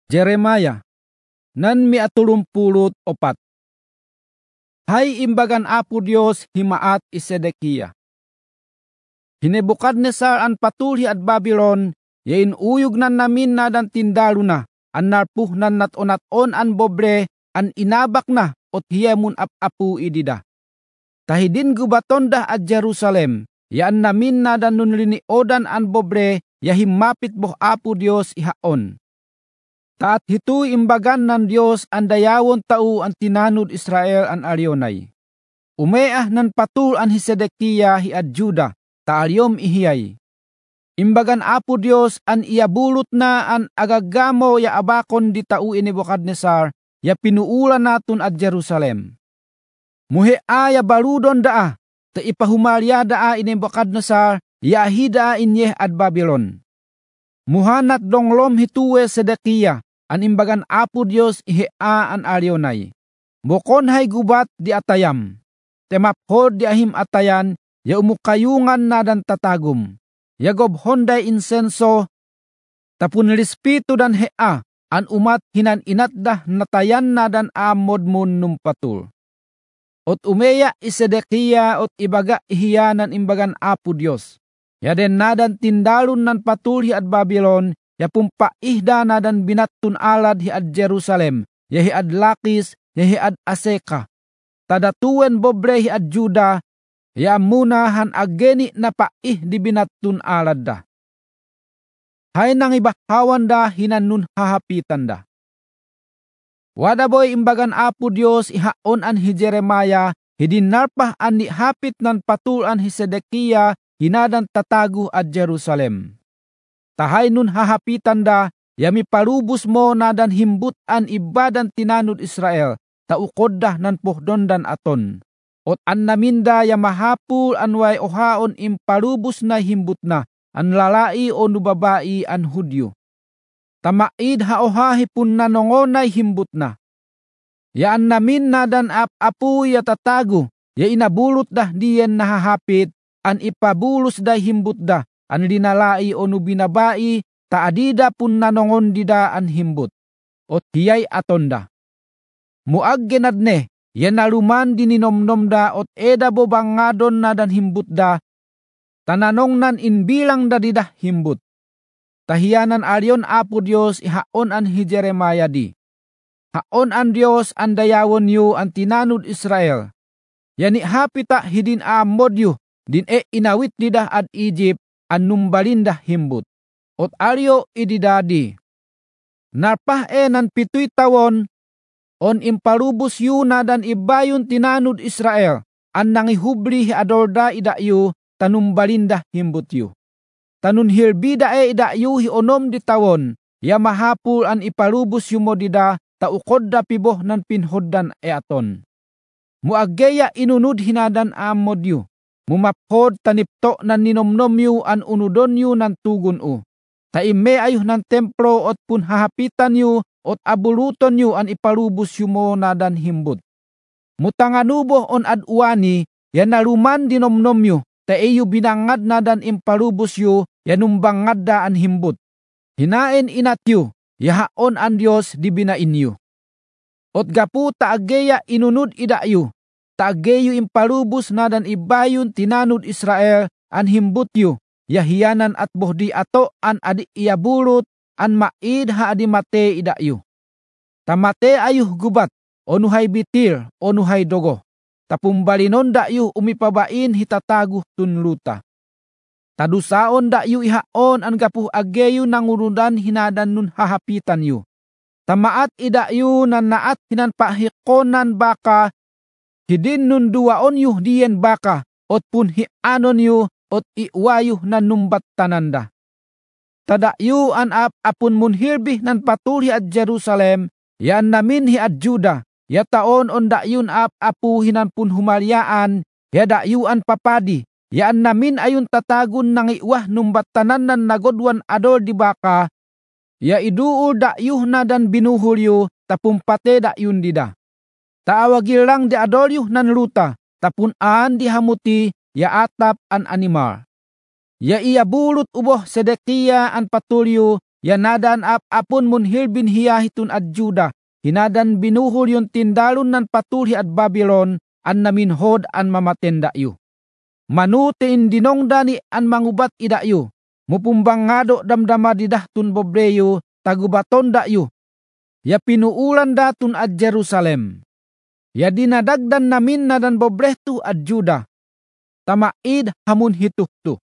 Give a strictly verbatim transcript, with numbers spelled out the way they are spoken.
Jeremiah, nan miatulumpulot opat. Hay imbagan Apo Dios himaat i Sedekia. Hinebukadnesar an patulhi at Babylon, yain uyog nan namin na dan tindalo na, an narpuh nan natonat-on an bobre, an inabak na, ot hiyamun ap-apu idida. Tahidin gubaton dah at Jerusalem, yaan namin na dan nunliniodan an bobre, yahimapit boh Apo Dios ihaon. Taat hito imbagan ng Diyos ang dayawon tao ang tinanud Israel an aryonay. Umeah nan patul an Hisedekia hi ad Juda, taalyom ihiyay. Imbagan Apo Dios an iabulot na an agagamo ya abakon di tao ini Nebukadnesar, ya pinuulan naton ad Jerusalem. Muhe aya baludon daa, ta ipahumalya daa ini Nebukadnesar, ya hida inyeh ad Babylon. Muhanat donglom hituwe Sedekia, an imbagan Apo Dios ihea an aryonay. Bukon hay gubat di atayam. Temaphod di ahim atayan, ya umukayungan na dan tatagum. Ya gobhonday insenso, tapun lispito dan hea, an umat hinan inatdah natayan na dan amod mun numpatul. Ot umeya isedekia ot ibaga ihiyanan imbagan Apo Dios. Ya den nadan tindalun nan patulhi at Babylon, ya pumpaihda na dan binattun alad hi ad Jerusalem, ya hi ad Lakis, ya hi ad Aseka. Tadatuwen bobre hi ad Juda, ya munahan ageni na paih di binattun alad da. Hay nang ibahawan da hinanun hahapitan da. Wada boy imbagan Apo Dios ihaon an hi Jeremiah, hidinarpah an ni hapit nan patul an hi Sedekia, hinadan tatago at Jerusalem. Tahay nun hahapitan da, yami palubos mo na dan himbut an ibadan tinanud Israel, taukod da nan pohdon dan aton. Ot an naminda ya mahapul anway ohaon impalubos na himbut na, an lalai o nubabai an Hudyo. Tamaid haohahi pun nanongonay himbut na. Ya an namin na dan ap-apu ya tatago, ya inabulot dah diyen nahahapit, an ipabulos da himbut da, an linalai o nubinabai, taadida pun nanongon dida an himbut. Ot hiyay atonda. Muag genadne, yan naluman dininomnom da, ot eda bobangadon na dan himbut da, tananong nan inbilang da dida himbut. Tahiyanan aryon Apo Dios ihaon an hi Jeremiah di. Haon an Dios an dayawon yu an tinanud Israel. Yani hapita hidin amod yu, din e inawit dida ad Egypt, an numbalinda himbut. Ot aryo ididadi. Narpah e nan pituy tawon, on impalubos yu na dan ibayon tinanud Israel, an nangihubli hi adorda idayu, tanumbalinda himbut yu. Tanun hirbida e idayu hi onom di tawon, ya mahapul an ipalubos yu mo dida, taukod da piboh nan pinhoddan e aton. Muaggeya inunud hinadan amod yu. Mumaphod tanipto nan ninomnom yu an unudon yu nan tugun u. Taime ayuh nan templo ot pun hahapitan yu ot abuluton yu an ipalubos yu mo na dan himbut. Mutanganuboh on ad uwani, yan naluman dinomnom yu, ta iyo binangad na dan impalubos yu, yanumbangad da an himbut. Hinaen inat yu, yahaon an Dios di binain yu. Ot gapu taageya inunud ida yu, taageyo impalubos na dan ibayon tinanud Israel an himbut yu, yahiyanan at bohdi ato an adi iabulot, an maid ha adi mate ida yu. Tamate ayuh gubat, onuhay bitir, onuhay dogo. Tapumbalinon da yu umipabain hitataguh tunluta. Tadusaon da yu ihaon an gapuh ageyo nangurudan hinadan nun hahapitan yu. Tamaat ida yu nan naat hinan pahikonan baka, hidin nun duwaon yuh diyen baka, ot pun hianon yu, ot iwayuh nan numbat tananda. Tada yu an ap apun mun hirbih nan patulhi at Jerusalem, yan namin hi at Juda, ya taon on da yun ap apu hinan pun humalyaan, ya da yu an papadi, yan namin ayun tatagun nang iwah numbat tanan nan nagodwan adol di baka, ya iduul da yuh na dan binuhul yu, tapumpate da yun dida. Taawagil lang di adolyo nan luta, tapunan di hamuti, ya atap an animal. Ya iya bulot uboh Sedekia an patulyo, Yanadan ap apon mun hilbin hiyahitun at Juda, hinadan binuhol yung tindalon nan patuli at Babylon, an naminhod an mamatenda yu. Manute indinong dani an mangubat ida yu, mupumbang ngado damdama didahtun bobreyo, tagubaton da yu. Ya pinuulan datun at Jerusalem. Ya dinadagdan namin na dan bobrehtu at Juda. Tamaid hamun hituhtu.